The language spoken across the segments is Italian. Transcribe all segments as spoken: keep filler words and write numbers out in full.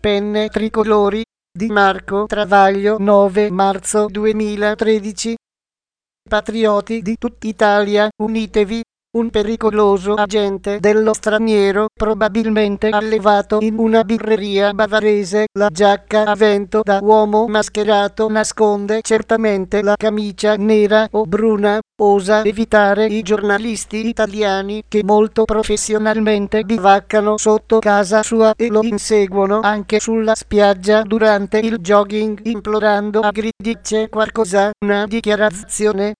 Penne tricolori di Marco Travaglio, nove marzo duemilatredici. Patrioti di tutta Italia, unitevi! Un pericoloso agente dello straniero, probabilmente allevato in una birreria bavarese. La giacca a vento da uomo mascherato nasconde certamente la camicia nera o bruna. Osa evitare i giornalisti italiani che molto professionalmente bivaccano sotto casa sua e lo inseguono anche sulla spiaggia durante il jogging, implorando a gridice qualcosa, una dichiarazione.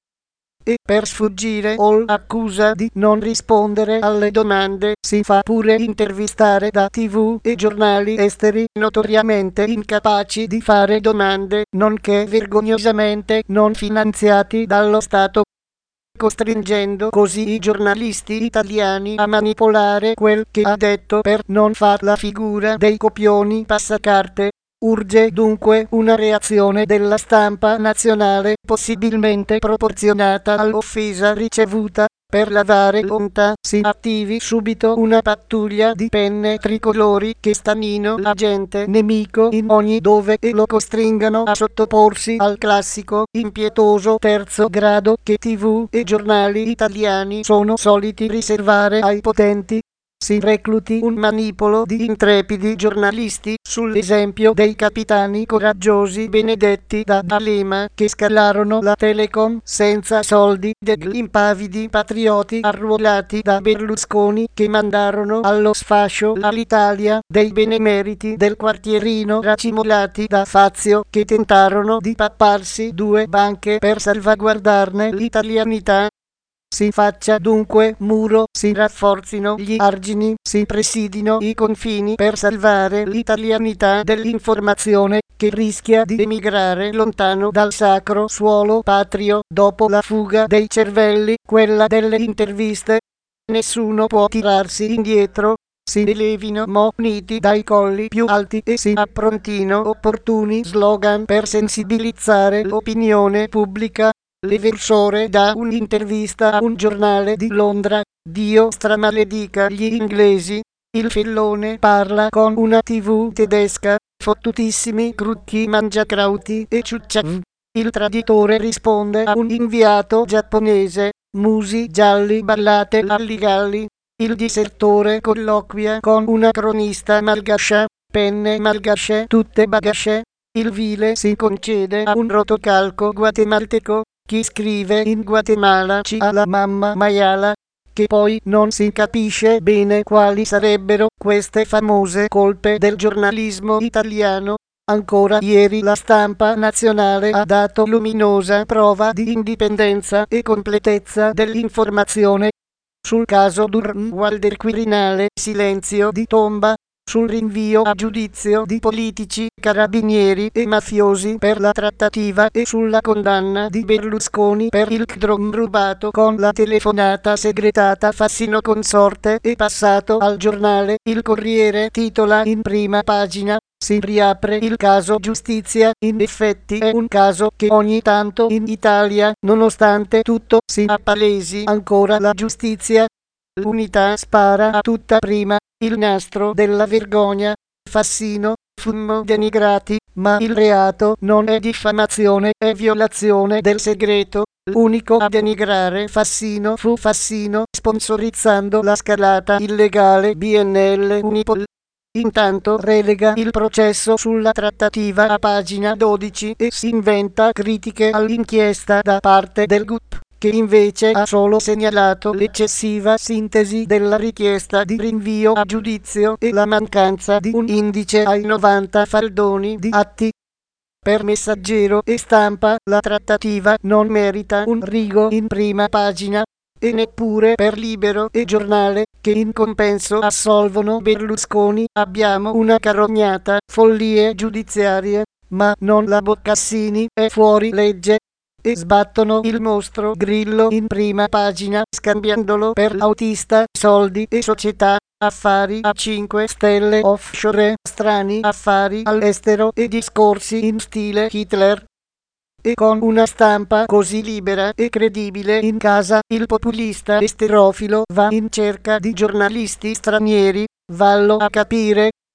E per sfuggire all'accusa di non rispondere alle domande si fa pure intervistare da tivù e giornali esteri notoriamente incapaci di fare domande, nonché vergognosamente non finanziati dallo Stato, costringendo così i giornalisti italiani a manipolare quel che ha detto per non far la figura dei copioni passacarte. Urge dunque una reazione della stampa nazionale, possibilmente proporzionata all'offesa ricevuta. Per lavare l'onta si attivi subito una pattuglia di penne tricolori che stanino l'agente nemico in ogni dove e lo costringano a sottoporsi al classico impietoso terzo grado che tivù e giornali italiani sono soliti riservare ai potenti. Si recluti un manipolo di intrepidi giornalisti, sull'esempio dei capitani coraggiosi benedetti da D'Alema che scalarono la Telecom senza soldi, degli impavidi patrioti arruolati da Berlusconi che mandarono allo sfascio l'Alitalia, dei benemeriti del quartierino racimolati da Fazio che tentarono di papparsi due banche per salvaguardarne l'italianità. Si faccia dunque muro, si rafforzino gli argini, si presidino i confini per salvare l'italianità dell'informazione che rischia di emigrare lontano dal sacro suolo patrio dopo la fuga dei cervelli, quella delle interviste. Nessuno può tirarsi indietro. Si elevino moniti dai colli più alti e si approntino opportuni slogan per sensibilizzare l'opinione pubblica. L'Eversore dà un'intervista a un giornale di Londra. Dio stramaledica gli inglesi. Il Fellone parla con una tivù tedesca. Fottutissimi crucchi mangiacrauti e ciucciav. Il traditore risponde a un inviato giapponese. Musi gialli, ballate alligalli. Il disertore colloquia con una cronista malgascia. Penne malgasce, tutte bagasce. Il vile si concede a un rotocalco guatemalteco. Chi scrive in Guatemala ci ha la mamma maiala, che poi non si capisce bene quali sarebbero queste famose colpe del giornalismo italiano. Ancora ieri la stampa nazionale ha dato luminosa prova di indipendenza e completezza dell'informazione. Sul caso Durnwalder Quirinale, silenzio di tomba. Sul rinvio a giudizio di politici, carabinieri e mafiosi per la trattativa e sulla condanna di Berlusconi per il Cdrom rubato con la telefonata segretata Fassino consorte e passato al giornale. Il Corriere titola in prima pagina: si riapre il caso giustizia. In effetti è un caso che ogni tanto in Italia, nonostante tutto, si appalesi ancora la giustizia. L'Unità spara a tutta prima il nastro della vergogna. Fassino, fummo denigrati, ma il reato non è diffamazione, è violazione del segreto. L'unico a denigrare Fassino fu Fassino, sponsorizzando la scalata illegale B N L Unipol. Intanto relega il processo sulla trattativa a pagina dodici e si inventa critiche all'inchiesta da parte del G U P, che invece ha solo segnalato l'eccessiva sintesi della richiesta di rinvio a giudizio e la mancanza di un indice ai novanta faldoni di atti. Per Messaggero e Stampa la trattativa non merita un rigo in prima pagina, e neppure per Libero e Giornale, che in compenso assolvono Berlusconi. Abbiamo una carognata, follie giudiziarie, ma non la Boccassini, è fuori legge. E sbattono il mostro Grillo in prima pagina, scambiandolo per autista, soldi e società, affari a cinque stelle offshore, strani affari all'estero e discorsi in stile Hitler. E con una stampa così libera e credibile in casa, il populista esterofilo va in cerca di giornalisti stranieri. Vallo a capire.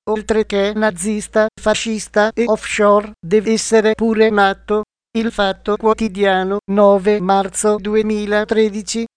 oltre che nazista, fascista e offshore, deve essere pure matto. Il Fatto Quotidiano, nove marzo duemilatredici.